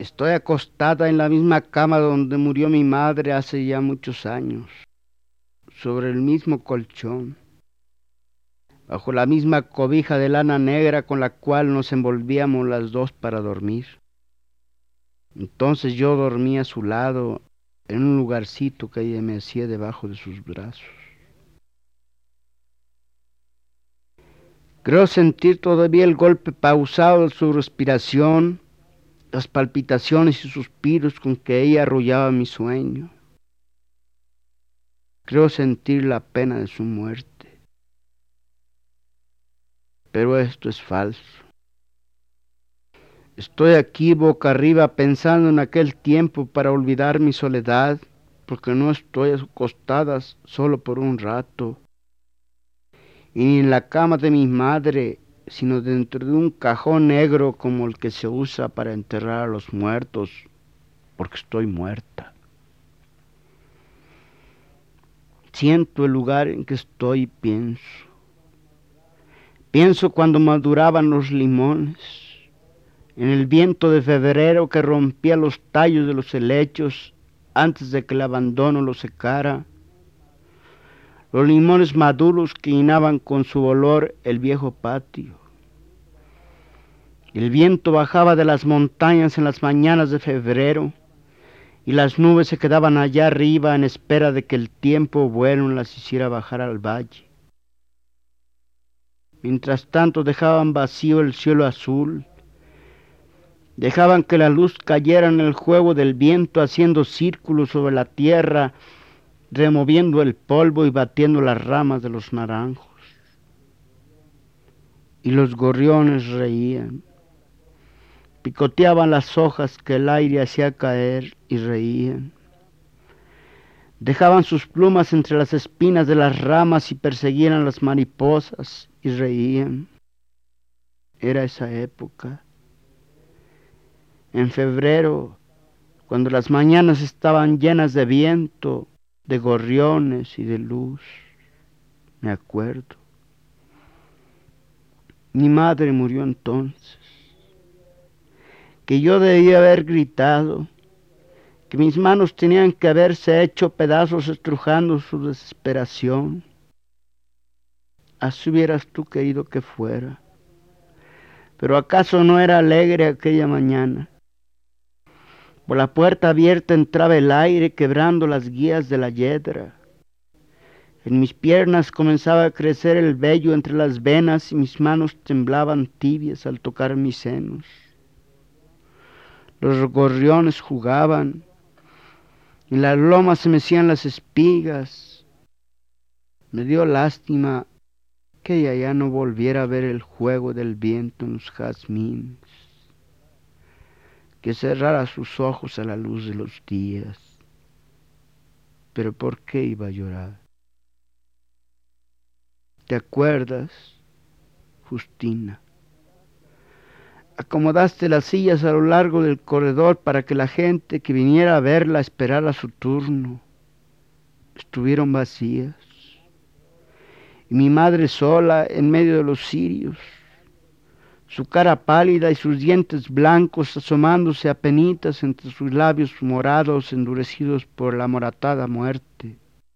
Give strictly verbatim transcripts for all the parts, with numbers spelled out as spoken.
Estoy acostada en la misma cama donde murió mi madre hace ya muchos años, sobre el mismo colchón, bajo la misma cobija de lana negra con la cual nos envolvíamos las dos para dormir. Entonces yo dormía a su lado, en un lugarcito que ella me hacía debajo de sus brazos. Creo sentir todavía el golpe pausado de su respiración, las palpitaciones y suspiros con que ella arrullaba mi sueño. Creo sentir la pena de su muerte. Pero esto es falso. Estoy aquí boca arriba pensando en aquel tiempo para olvidar mi soledad, porque no estoy acostada solo por un rato, y ni en la cama de mi madre, sino dentro de un cajón negro como el que se usa para enterrar a los muertos, porque estoy muerta. Siento el lugar en que estoy y pienso. Pienso cuando maduraban los limones, en el viento de febrero que rompía los tallos de los helechos antes de que el abandono los secara, los limones maduros que llenaban con su olor el viejo patio. El viento bajaba de las montañas en las mañanas de febrero y las nubes se quedaban allá arriba en espera de que el tiempo bueno las hiciera bajar al valle. Mientras tanto dejaban vacío el cielo azul, dejaban que la luz cayera en el juego del viento haciendo círculos sobre la tierra, removiendo el polvo y batiendo las ramas de los naranjos. Y los gorriones reían, picoteaban las hojas que el aire hacía caer y reían. Dejaban sus plumas entre las espinas de las ramas y perseguían a las mariposas y reían. Era esa época. En febrero, cuando las mañanas estaban llenas de viento, de gorriones y de luz, me acuerdo. Mi madre murió entonces, que yo debía haber gritado, que mis manos tenían que haberse hecho pedazos estrujando su desesperación. Así hubieras tú querido que fuera. Pero ¿acaso no era alegre aquella mañana? Por la puerta abierta entraba el aire quebrando las guías de la yedra. En mis piernas comenzaba a crecer el vello entre las venas y mis manos temblaban tibias al tocar mis senos. Los gorriones jugaban, en las lomas se mecían las espigas. Me dio lástima que ella ya no volviera a ver el juego del viento en los jazmines, que cerrara sus ojos a la luz de los días. Pero ¿por qué iba a llorar? ¿Te acuerdas, Justina? Acomodaste las sillas a lo largo del corredor para que la gente que viniera a verla esperara su turno. Estuvieron vacías. Y mi madre sola en medio de los cirios, su cara pálida y sus dientes blancos asomándose apenitas entre sus labios morados endurecidos por la moratada muerte.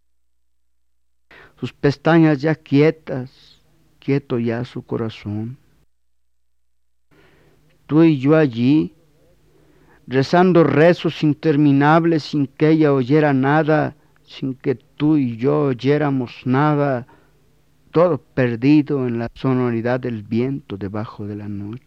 Sus pestañas ya quietas, quieto ya su corazón. Tú y yo allí, rezando rezos interminables sin que ella oyera nada, sin que tú y yo oyéramos nada, todo perdido en la sonoridad del viento debajo de la noche.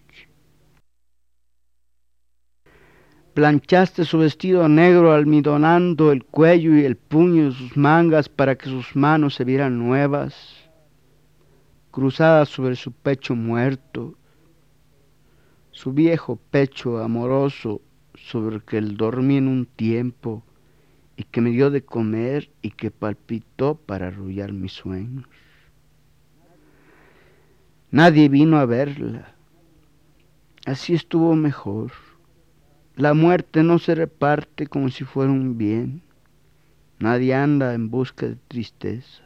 Planchaste su vestido negro almidonando el cuello y el puño de sus mangas para que sus manos se vieran nuevas, cruzadas sobre su pecho muerto, su viejo pecho amoroso sobre el que él dormía en un tiempo y que me dio de comer y que palpitó para arrullar mis sueños. Nadie vino a verla. Así estuvo mejor. La muerte no se reparte como si fuera un bien. Nadie anda en busca de tristezas.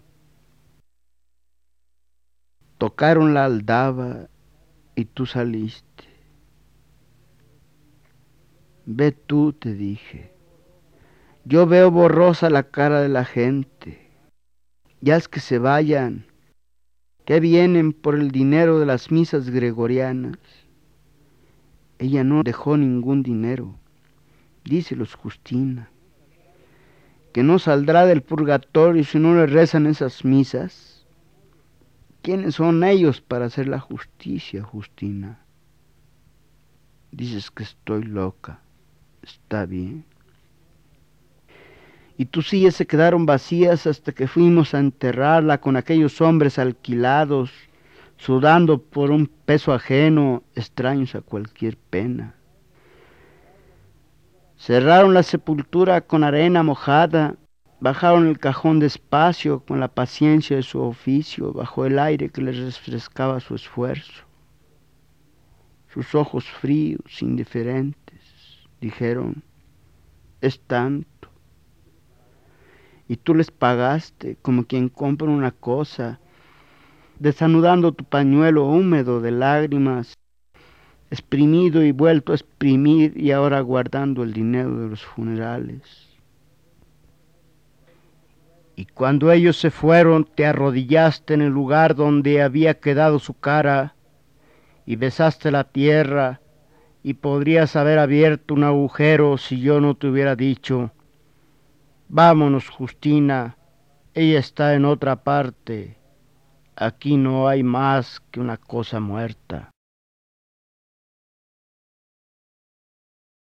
Tocaron la aldaba y tú saliste. Ve tú, te dije. Yo veo borrosa la cara de la gente. Ya es que se vayan, que vienen por el dinero de las misas gregorianas. Ella no dejó ningún dinero, díselos Justina, que no saldrá del purgatorio si no le rezan esas misas. ¿Quiénes son ellos para hacer la justicia, Justina? Dices que estoy loca, está bien. Y tus sillas se quedaron vacías hasta que fuimos a enterrarla con aquellos hombres alquilados, sudando por un peso ajeno, extraños a cualquier pena. Cerraron la sepultura con arena mojada, bajaron el cajón despacio con la paciencia de su oficio, bajo el aire que les refrescaba su esfuerzo. Sus ojos fríos, indiferentes, dijeron, es tanto. Y tú les pagaste como quien compra una cosa, desanudando tu pañuelo húmedo de lágrimas, exprimido y vuelto a exprimir y ahora guardando el dinero de los funerales. Y cuando ellos se fueron, te arrodillaste en el lugar donde había quedado su cara y besaste la tierra y podrías haber abierto un agujero si yo no te hubiera dicho, vámonos, Justina, ella está en otra parte. Aquí no hay más que una cosa muerta.